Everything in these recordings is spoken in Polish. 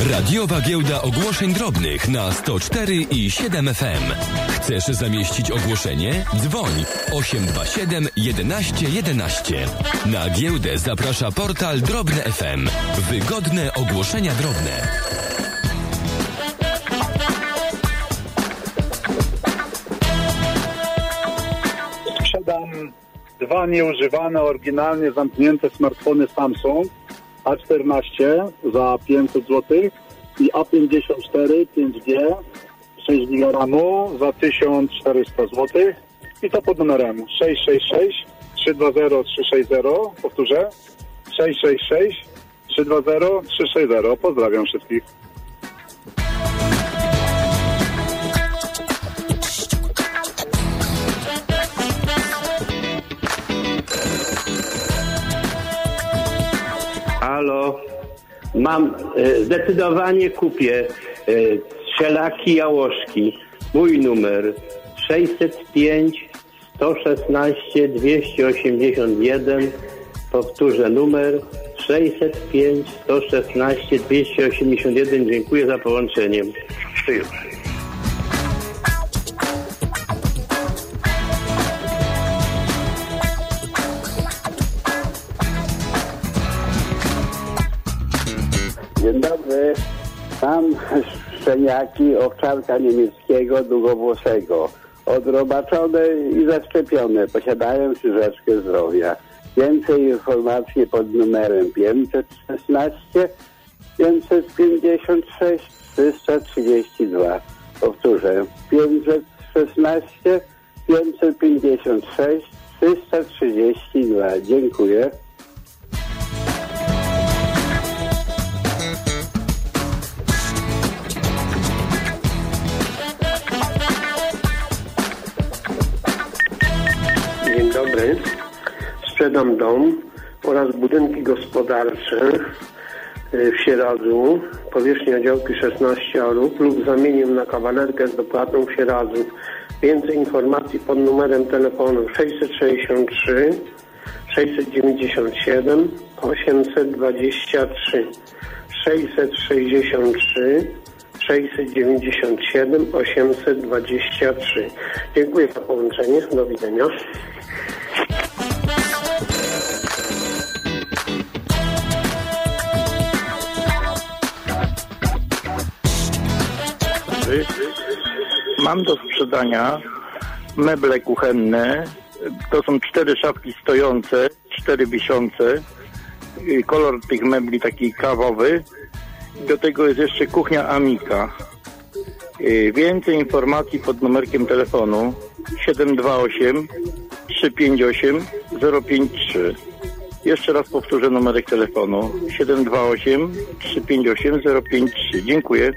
Radiowa giełda ogłoszeń drobnych na 104 i 7 FM. Chcesz zamieścić ogłoszenie? Dzwoń 827 11 11. Na giełdę zaprasza portal Drobne FM. Wygodne ogłoszenia drobne. Sprzedam 2 nieużywane, oryginalnie zamknięte smartfony Samsung A14 za 500 zł i A54 5G 6 GB RAMu za 1400 zł i to pod numerem 666 320 360. Powtórzę 666 320 360. Pozdrawiam wszystkich. Halo, zdecydowanie kupię strzelaki Jałoszki. Mój numer 605 116 281. Powtórzę numer 605 116 281. Dziękuję za połączenie. Przyjemnie. Dzień dobry. Mam szczeniaki owczarka niemieckiego długowłosego. Odrobaczone i zaszczepione. Posiadają książeczkę zdrowia. Więcej informacji pod numerem 516 556 332. Powtórzę. 516 556 332. Dziękuję. Dzień dobry. Sprzedam dom oraz budynki gospodarcze w Sieradzu, powierzchnia działki 16 arów lub zamienię na kawalerkę z dopłatą w Sieradzu. Więcej informacji pod numerem telefonu 663 697 823 663 697 823. Dziękuję za połączenie. Do widzenia. Mam do sprzedania meble kuchenne. To są 4 szafki stojące, 4 wiszące. Kolor tych mebli taki kawowy. Do tego jest jeszcze kuchnia Amika. Więcej informacji pod numerkiem telefonu 728 358 053. Jeszcze raz powtórzę numerek telefonu 728 358 053. Dziękuję.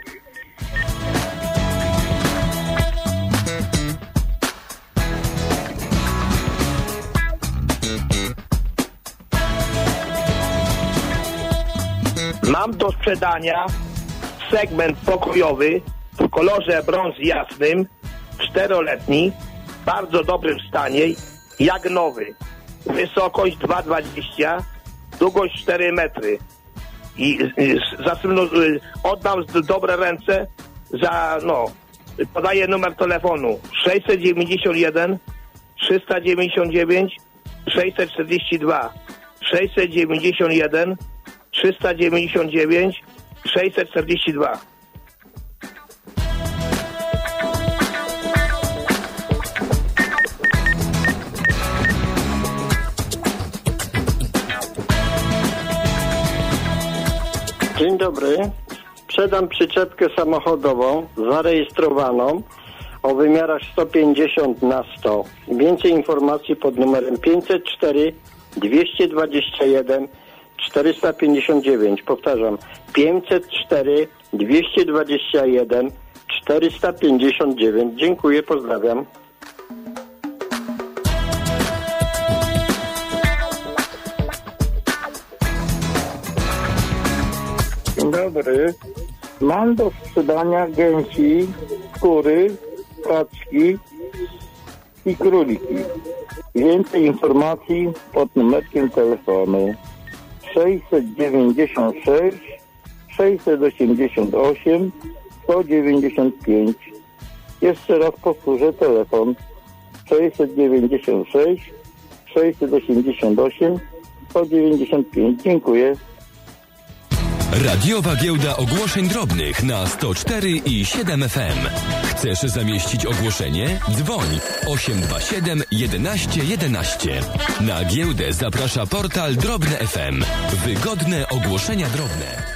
Mam do sprzedania segment pokojowy w kolorze brąz jasnym, 4-letni, w bardzo dobrym stanie, jak nowy. Wysokość 2,20, długość 4 metry. I oddam z dobre ręce za, podaję numer telefonu 691 399 642 691 399 642. Dzień dobry. Sprzedam przyczepkę samochodową zarejestrowaną o wymiarach 150 na 100. Więcej informacji pod numerem 504 221 459. Powtarzam. 504 221 459. Dziękuję, pozdrawiam. Dzień dobry. Mam do sprzedania gęsi, kury, kaczki i króliki. Więcej informacji pod numerkiem telefonu 696 688 195. Jeszcze raz powtórzę telefon 696 688 195. Dziękuję. Radiowa Giełda Ogłoszeń Drobnych na 104 i 7 FM. Chcesz zamieścić ogłoszenie? Dzwoń 827 11 11. Na giełdę zaprasza portal Drobne FM. Wygodne ogłoszenia drobne.